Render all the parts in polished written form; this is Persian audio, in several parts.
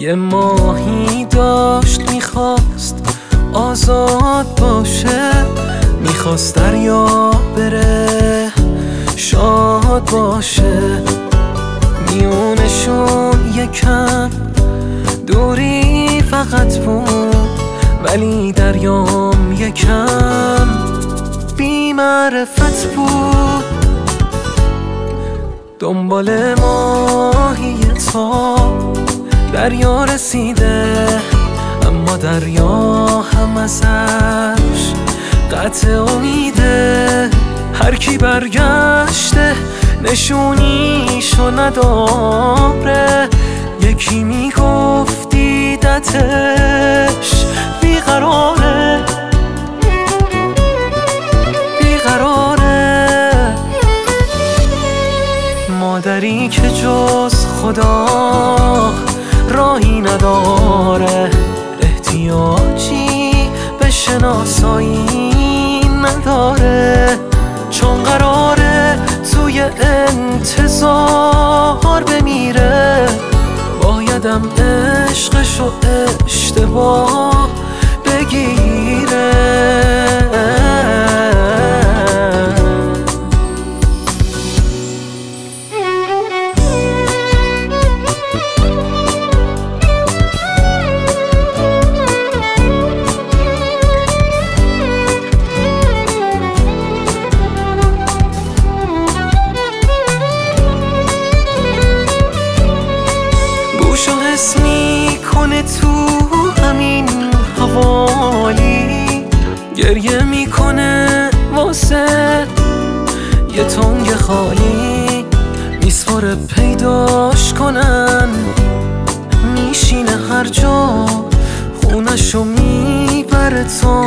یه ماهی داشت میخواست آزاد باشه، میخواست دریا بره شاد باشه. میونشون یکم دوری فقط بود، ولی دریام یکم بی معرفت بود. دنبال ماهی تا دریا رسیده، اما دریا هم ازش قطع امیده. هر کی برگشته نشونیشو نداره، یکی میگفت دیدتش بیقراره بیقراره. مادری که جز خدا راهی نداره، احتیاجی به شناسایی نداره. چون قراره توی انتظار بمیره، بایدم عشقشو اشتباه بگیره. بوشو حس میکنه تو همین حوالی، گریه میکنه واسه یه تنگ خالی. میسپاره پیداش کنن، میشینه هر جا، خونشو میبره تا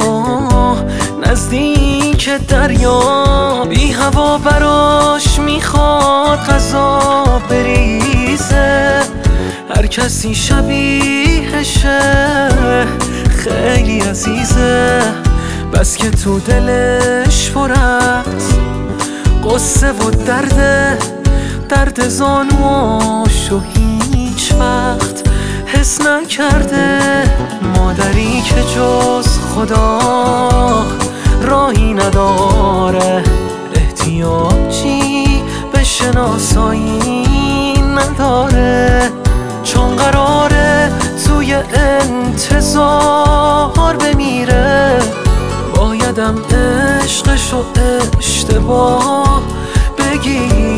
نزدیک دریا. بی هوا براش میخواد غذا بریزه، هر کسی شبیهشه خیلی عزیزه. بس که تو دلش پر از قصه و درد زانواشو هیچ وقت حس نکرده. مادری که جز خدا راهی نداره، احتیاجی به شناسایی نداره. چون قراره توی انتظار بمیره، بایدم عشقشو اشتباه بگیره.